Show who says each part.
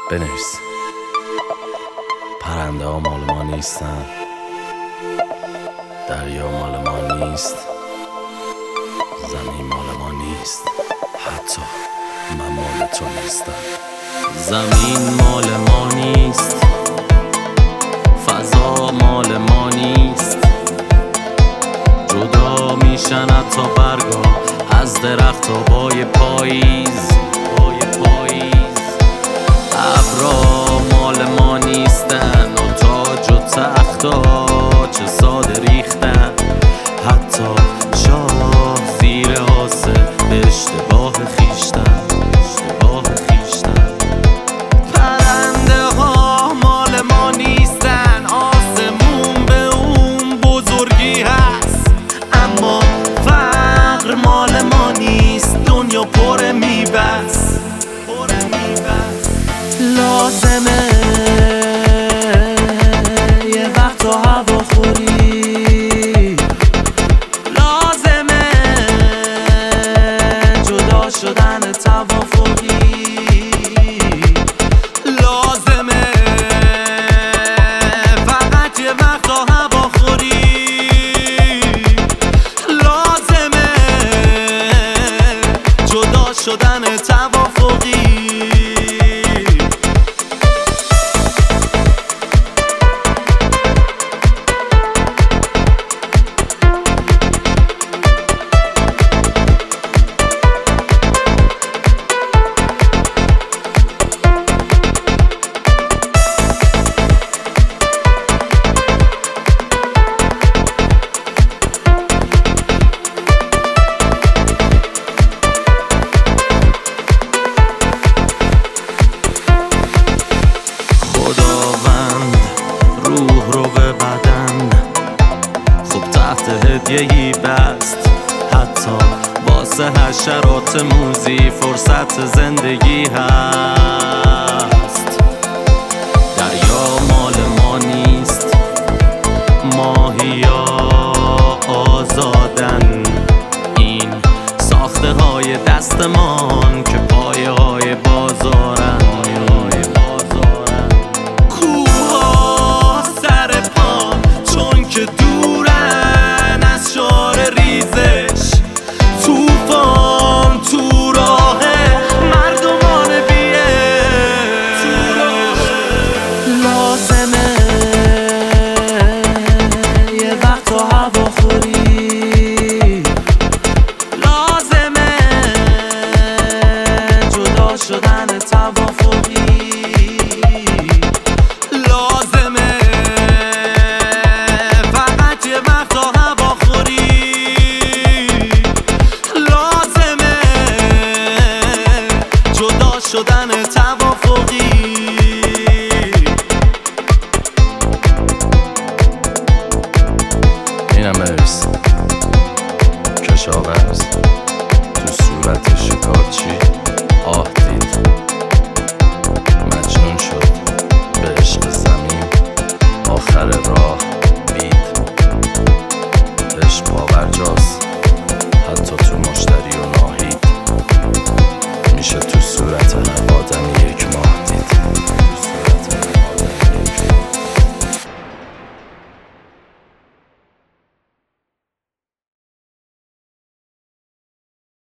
Speaker 1: بنویس. پرنده ها مال ما نیستن، دریا مال ما نیست، زمین مال ما نیست، حتی من مال تو نیستم. زمین مال ما نیست، فضا مال ما نیست، جدا میشن حتی برگا از درخت و بای پاییز. ابرا مال ما نیستن و تاج و تختا چه ساده ریختن، حتی شاه زیر آسه به اشتباه خیشتن. پرنده ها مال ما نیستن، آسمون به اون بزرگی هست، اما فقر مال ما نیست، دنیا پر میبست. لازمه یه وقت تو هوا خوری، لازمه جدا شدن توافقی، لازمه فقط یه وقت تو هوا خوری، لازمه جدا شدن توافقی. هدیه‌ای بست، حتی واسه حشرات موذی فرصت زندگی هست. دریا مال ما نیست، ماهیا آزادن، این ساخته های دستمان که پایه های بازارن. کوها سر پا چون که دورن از شعار ریزش، توفان تو راه مردمان بیه. لازمه یه وقت تو هوا خوری، لازمه جدا شدن توافقی، لازمه فقط یه وقت تو هوا خوری، لازمه جدا شدن توافقی.